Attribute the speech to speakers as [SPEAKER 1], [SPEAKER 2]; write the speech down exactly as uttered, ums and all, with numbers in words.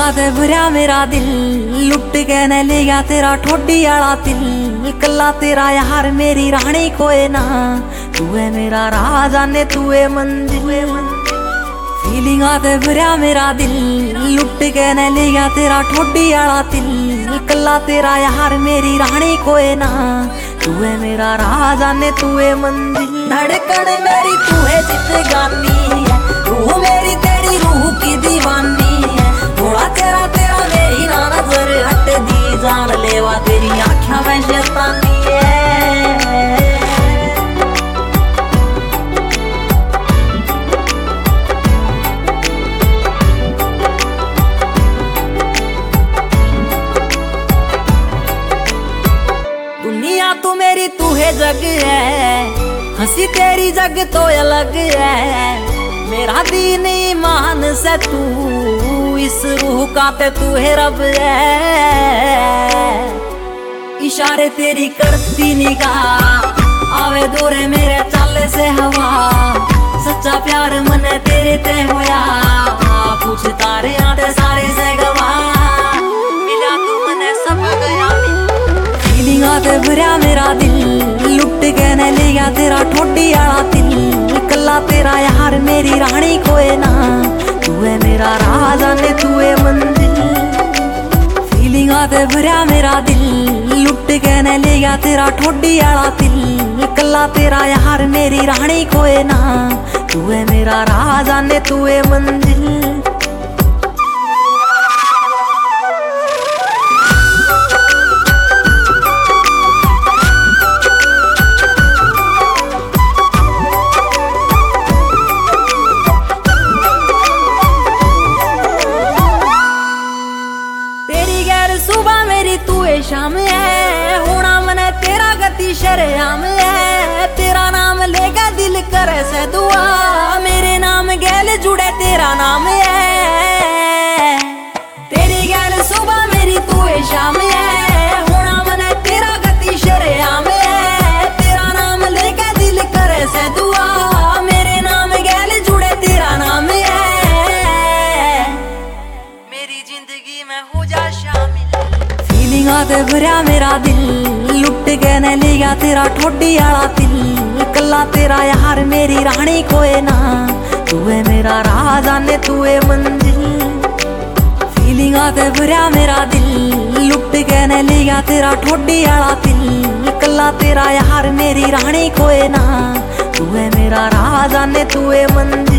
[SPEAKER 1] फीलिंगा ते भरया मेरा दिल, लुट के न ले गया तेरा ठोडी आला दिल। कल्ला तेरा यार मेरी रानी कोई ना, तू है मेरा राजा ने तू है मंजिल। फीलिंगा ते भरया मेरा दिल, लुट के न ले गया तेरा ठोडी आला दिल। कल्ला तेरा यार मेरी रानी कोई ना, तू है मेरा राजा ने तू है मंजिल। धड़कन मेरी तू है जिंदगानी है, रूह मेरी तेरी रूह की दीवानी है। थोड़ा तेरा तेरा मेरी ना नजर हट दी, जान लेवा तेरी आँखों में शैतानी है। दुनिया तू मेरी तू है जग है, हंसी तेरी जग तो अलग है। मेरा दीन ईमान से तू, इस रूह का ते तू है रब है। इशारे तेरी करती निगाह, आवे दूरे मेरे चाले से हवा। सच्चा प्यार मन तेरे ते होया, पूछ तारे आते सारे से गवा। मिला तू मने सब गया, फीलिंगा ते भरया मेरा दिल, लुट के न ले गया तेरा ठोडी आला दिल। कल्ला तेरा यार मेरी रानी कोई ना, तू है मेरा राजा ने तू है मंजिल। फीलिंगा ते भरया मेरा दिल, लुट के न ले गया तेरा ठोडी आला दिल। कल्ला तेरा यार मेरी रानी कोई ना, तू है मेरा राजा ने तू है मंजिल। सुबह मेरी तू है शाम है, होना मने तेरा गति शरेआम है। तेरा नाम लेगा दिल करे से दुआ, मेरे नाम गैल जुड़े तेरा नाम है। तेरी गैल सुबह मेरी तू है शाम है, होना मने तेरा गति शरेआम है। तेरा नाम लेगा दिल करे से दुआ, मेरे नाम गैल जुड़े तेरा नाम है। मेरी जिंदगी में हो जा शामिल। फीलिंगा ते भरया मेरा दिल, लुट के न ले गया तेरा ठोडी आला दिल। कल्ला तेरा यार मेरी रानी कोई ना, तू है मेरा राजा ने तू है मंजिल। फीलिंगा ते भरया मेरा दिल, लुट के न ले गया तेरा ठोडी आला दिल। कल्ला तेरा यार मेरी रानी कोई ना, तू है मेरा राजा ने तू है मंजिल।